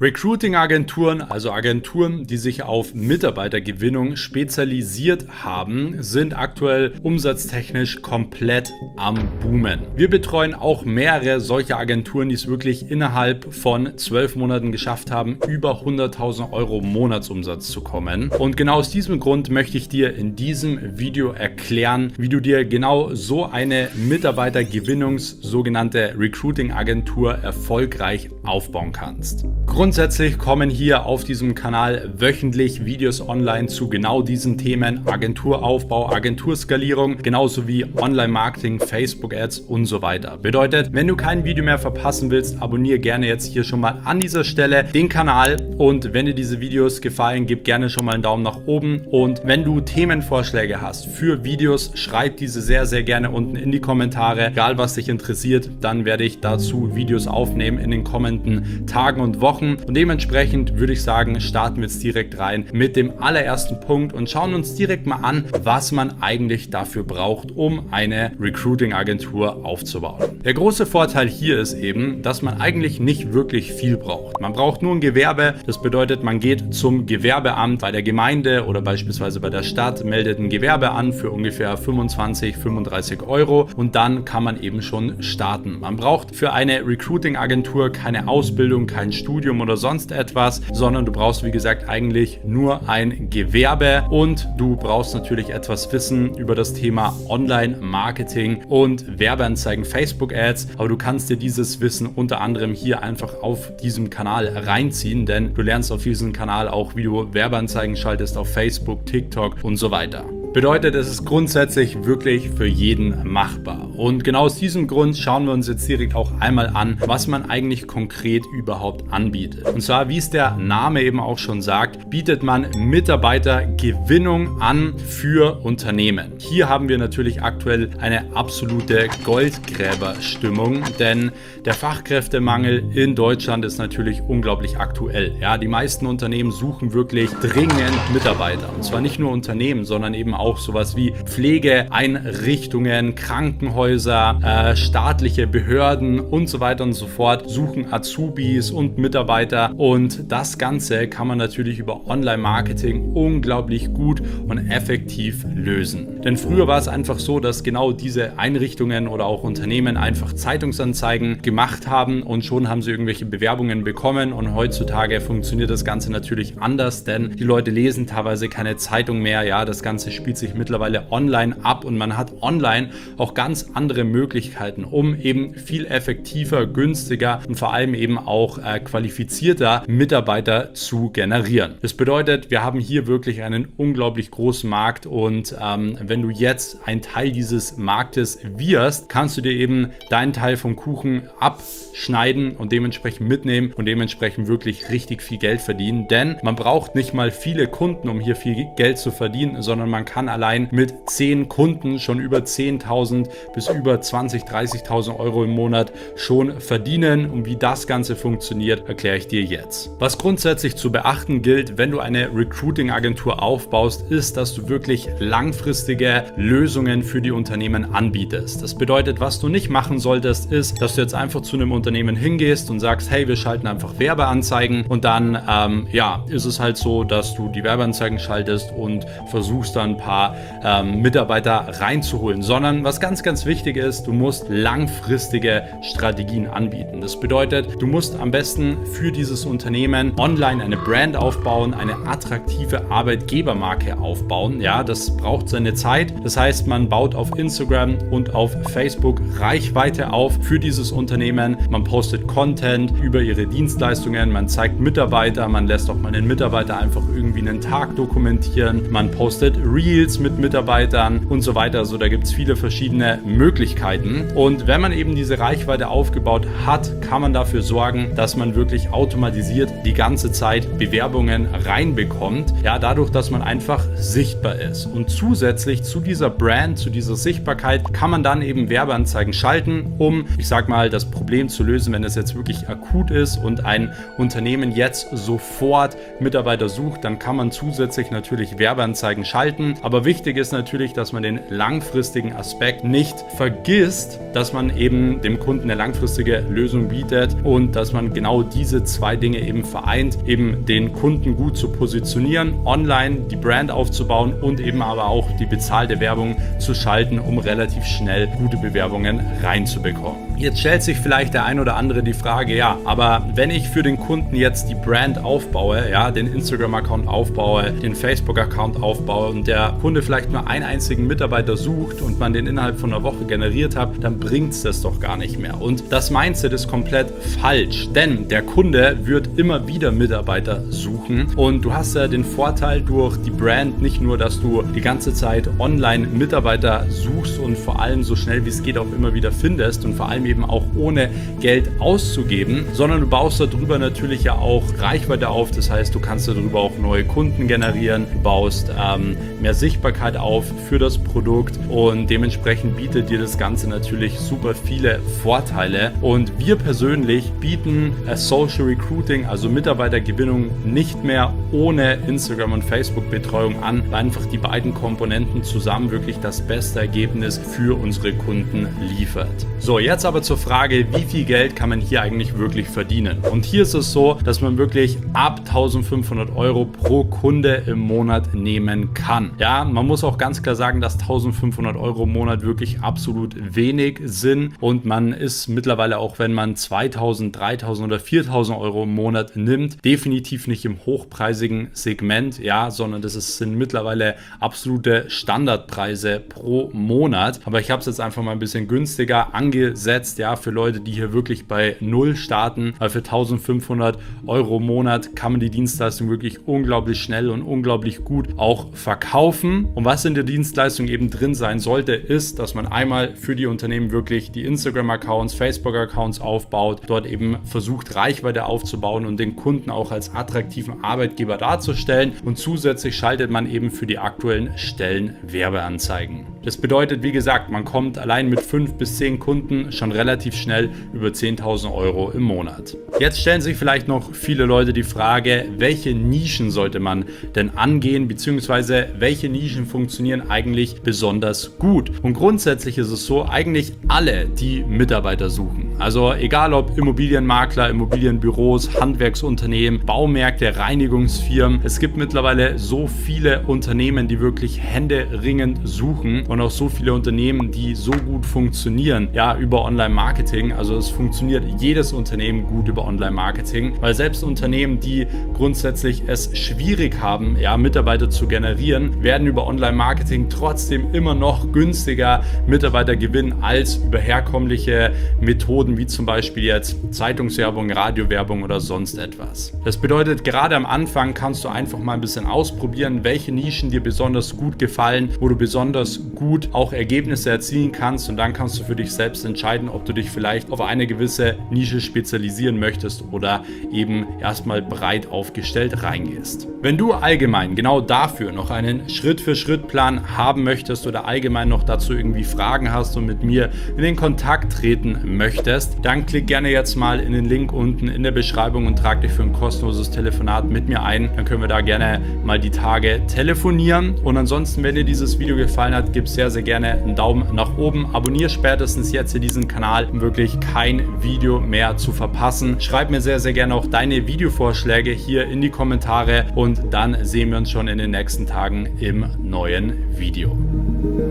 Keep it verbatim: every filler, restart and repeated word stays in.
Recruiting-Agenturen, also Agenturen, die sich auf Mitarbeitergewinnung spezialisiert haben, sind aktuell umsatztechnisch komplett am Boomen. Wir betreuen auch mehrere solcher Agenturen, die es wirklich innerhalb von zwölf Monaten geschafft haben, über hunderttausend Euro Monatsumsatz zu kommen. Und genau aus diesem Grund möchte ich dir in diesem Video erklären, wie du dir genau so eine Mitarbeitergewinnungs-, sogenannte Recruiting-Agentur erfolgreich aufbauen kannst. Grundsätzlich kommen hier auf diesem Kanal wöchentlich Videos online zu genau diesen Themen: Agenturaufbau, Agenturskalierung, genauso wie Online-Marketing, Facebook-Ads und so weiter. Bedeutet, wenn du kein Video mehr verpassen willst, abonniere gerne jetzt hier schon mal an dieser Stelle den Kanal, und wenn dir diese Videos gefallen, gib gerne schon mal einen Daumen nach oben, und wenn du Themenvorschläge hast für Videos, schreib diese sehr, sehr gerne unten in die Kommentare. Egal was dich interessiert, dann werde ich dazu Videos aufnehmen in den kommenden Tagen und Wochen. Und dementsprechend würde ich sagen, starten wir jetzt direkt rein mit dem allerersten Punkt und schauen uns direkt mal an, was man eigentlich dafür braucht, um eine Recruiting-Agentur aufzubauen. Der große Vorteil hier ist eben, dass man eigentlich nicht wirklich viel braucht. Man braucht nur ein Gewerbe. Das bedeutet, man geht zum Gewerbeamt bei der Gemeinde oder beispielsweise bei der Stadt, meldet ein Gewerbe an für ungefähr fünfundzwanzig, fünfunddreißig Euro, und dann kann man eben schon starten. Man braucht für eine Recruiting-Agentur keine Ausbildung, kein Studium oder sonst etwas, sondern du brauchst, wie gesagt, eigentlich nur ein Gewerbe, und du brauchst natürlich etwas Wissen über das Thema Online-Marketing und Werbeanzeigen, Facebook-Ads, aber du kannst dir dieses Wissen unter anderem hier einfach auf diesem Kanal reinziehen, denn du lernst auf diesem Kanal auch, wie du Werbeanzeigen schaltest auf Facebook, TikTok und so weiter. Bedeutet, es ist grundsätzlich wirklich für jeden machbar. Und genau aus diesem Grund schauen wir uns jetzt direkt auch einmal an, was man eigentlich konkret überhaupt anbietet. Und zwar, wie es der Name eben auch schon sagt, bietet man Mitarbeitergewinnung an für Unternehmen. Hier haben wir natürlich aktuell eine absolute Goldgräberstimmung, denn der Fachkräftemangel in Deutschland ist natürlich unglaublich aktuell. Ja, die meisten Unternehmen suchen wirklich dringend Mitarbeiter. Und zwar nicht nur Unternehmen, sondern eben auch auch sowas wie Pflegeeinrichtungen, Krankenhäuser, äh, staatliche Behörden und so weiter und so fort suchen Azubis und Mitarbeiter, und das Ganze kann man natürlich über Online-Marketing unglaublich gut und effektiv lösen. Denn früher war es einfach so, dass genau diese Einrichtungen oder auch Unternehmen einfach Zeitungsanzeigen gemacht haben und schon haben sie irgendwelche Bewerbungen bekommen, und heutzutage funktioniert das Ganze natürlich anders, denn die Leute lesen teilweise keine Zeitung mehr. Ja, das Ganze spielt sich mittlerweile online ab, und man hat online auch ganz andere Möglichkeiten, um eben viel effektiver, günstiger und vor allem eben auch äh, qualifizierter Mitarbeiter zu generieren. Das bedeutet, wir haben hier wirklich einen unglaublich großen Markt, und ähm, wenn du jetzt ein Teil dieses Marktes wirst, kannst du dir eben deinen Teil vom Kuchen abschneiden und dementsprechend mitnehmen und dementsprechend wirklich richtig viel Geld verdienen, denn man braucht nicht mal viele Kunden, um hier viel Geld zu verdienen, sondern man kann allein mit zehn Kunden schon über zehntausend bis über zwanzigtausend, dreißigtausend Euro im Monat schon verdienen. Und wie das Ganze funktioniert, erkläre ich dir jetzt. Was grundsätzlich zu beachten gilt, wenn du eine Recruiting-Agentur aufbaust, ist, dass du wirklich langfristige Lösungen für die Unternehmen anbietest. Das bedeutet, was du nicht machen solltest, ist, dass du jetzt einfach zu einem Unternehmen hingehst und sagst, hey, wir schalten einfach Werbeanzeigen, und dann ähm, ja, ist es halt so, dass du die Werbeanzeigen schaltest und versuchst dann ein paar ähm, Mitarbeiter reinzuholen, sondern was ganz, ganz wichtig ist, du musst langfristige Strategien anbieten. Das bedeutet, du musst am besten für dieses Unternehmen online eine Brand aufbauen, eine attraktive Arbeitgebermarke aufbauen. Ja, das braucht seine Zeit. Das heißt, man baut auf Instagram und auf Facebook Reichweite auf für dieses Unternehmen. Man postet Content über ihre Dienstleistungen, man zeigt Mitarbeiter, man lässt auch mal einen Mitarbeiter einfach irgendwie einen Tag dokumentieren, man postet Reels mit Mitarbeitern und so weiter. Also da gibt es viele verschiedene Möglichkeiten. Und wenn man eben diese Reichweite aufgebaut hat, kann man dafür sorgen, dass man wirklich automatisiert die ganze Zeit Bewerbungen reinbekommt. Ja, dadurch, dass man einfach sichtbar ist. Und zusätzlich zu dieser Brand, zu dieser Sichtbarkeit, kann man dann eben Werbeanzeigen schalten, um, ich sag mal, das Problem zu lösen, wenn es jetzt wirklich akut ist und ein Unternehmen jetzt sofort Mitarbeiter sucht, dann kann man zusätzlich natürlich Werbeanzeigen schalten. Aber wichtig ist natürlich, dass man den langfristigen Aspekt nicht vergisst, dass man eben dem Kunden eine langfristige Lösung bietet und dass man genau diese zwei Dinge eben vereint, eben den Kunden gut zu positionieren, online die Brand aufzubauen und eben aber auch die bezahlte Werbung zu schalten, um relativ schnell gute Bewerbungen reinzubekommen. Jetzt stellt sich vielleicht der ein oder andere die Frage, ja, aber wenn ich für den Kunden jetzt die Brand aufbaue, ja, den Instagram-Account aufbaue, den Facebook-Account aufbaue und der Kunde vielleicht nur einen einzigen Mitarbeiter sucht und man den innerhalb von einer Woche generiert hat, dann bringt es das doch gar nicht mehr. Und das Mindset ist komplett falsch, denn der Kunde wird immer wieder Mitarbeiter suchen und du hast ja den Vorteil durch die Brand nicht nur, dass du die ganze Zeit online Mitarbeiter suchst und vor allem so schnell wie es geht auch immer wieder findest und vor allem eben auch ohne Geld auszugeben, sondern du baust darüber natürlich ja auch Reichweite auf. Das heißt, du kannst darüber auch neue Kunden generieren, du baust ähm, mehr Sichtbarkeit auf für das Produkt und dementsprechend bietet dir das Ganze natürlich super viele Vorteile. Und wir persönlich bieten äh, Social Recruiting, also Mitarbeitergewinnung, nicht mehr ohne Instagram und Facebook Betreuung an, weil einfach die beiden Komponenten zusammen wirklich das beste Ergebnis für unsere Kunden liefert. So, jetzt aber zur Frage, wie viel Geld kann man hier eigentlich wirklich verdienen? Und hier ist es so, dass man wirklich ab eintausendfünfhundert Euro pro Kunde im Monat nehmen kann. Ja, man muss auch ganz klar sagen, dass eintausendfünfhundert Euro im Monat wirklich absolut wenig sind und man ist mittlerweile, auch wenn man zweitausend, dreitausend oder viertausend Euro im Monat nimmt, definitiv nicht im hochpreisigen Segment, ja, sondern das ist, sind mittlerweile absolute Standardpreise pro Monat. Aber ich habe es jetzt einfach mal ein bisschen günstiger angesetzt, ja, für Leute, die hier wirklich bei null starten, weil für eintausendfünfhundert Euro im Monat kann man die Dienstleistung wirklich unglaublich schnell und unglaublich gut auch verkaufen. Und was in der Dienstleistung eben drin sein sollte, ist, dass man einmal für die Unternehmen wirklich die Instagram-Accounts, Facebook-Accounts aufbaut, dort eben versucht, Reichweite aufzubauen und den Kunden auch als attraktiven Arbeitgeber darzustellen und zusätzlich schaltet man eben für die aktuellen Stellen Werbeanzeigen. Das bedeutet, wie gesagt, man kommt allein mit fünf bis zehn Kunden schon relativ schnell über zehntausend Euro im Monat. Jetzt stellen sich vielleicht noch viele Leute die Frage, welche Nischen sollte man denn angehen, beziehungsweise welche Nischen funktionieren eigentlich besonders gut? Und grundsätzlich ist es so, eigentlich alle, die Mitarbeiter suchen, also egal ob Immobilienmakler, Immobilienbüros, Handwerksunternehmen, Baumärkte, Reinigungsfirmen, es gibt mittlerweile so viele Unternehmen, die wirklich händeringend suchen und auch so viele Unternehmen, die so gut funktionieren, ja, über Online-Marketing. Also es funktioniert jedes Unternehmen gut über Online-Marketing, weil selbst Unternehmen, die grundsätzlich es schwierig haben, ja, Mitarbeiter zu generieren, werden über Online-Marketing trotzdem immer noch günstiger Mitarbeiter gewinnen als über herkömmliche Methoden wie zum Beispiel jetzt Zeitungswerbung, Radiowerbung oder sonst etwas. Das bedeutet, gerade am Anfang kannst du einfach mal ein bisschen ausprobieren, welche Nischen dir besonders gut gefallen, wo du besonders gut auch Ergebnisse erzielen kannst und dann kannst du für dich selbst entscheiden, ob du dich vielleicht auf eine gewisse Nische spezialisieren möchtest oder eben erstmal breit aufgestellt reingehst. Wenn du allgemein genau dafür noch einen Schritt-für-Schritt-Plan haben möchtest oder allgemein noch dazu irgendwie Fragen hast und mit mir in den Kontakt treten möchtest, dann klick gerne jetzt mal in den Link unten in der Beschreibung und trag dich für ein kostenloses Telefonat mit mir ein. Dann können wir da gerne mal die Tage telefonieren. Und ansonsten, wenn dir dieses Video gefallen hat, gib sehr, sehr gerne einen Daumen nach oben. Abonniere spätestens jetzt hier diesen Kanal, um wirklich kein Video mehr zu verpassen. Schreib mir sehr, sehr gerne auch deine Videovorschläge hier in die Kommentare und dann sehen wir uns schon in den nächsten Tagen im neuen Video.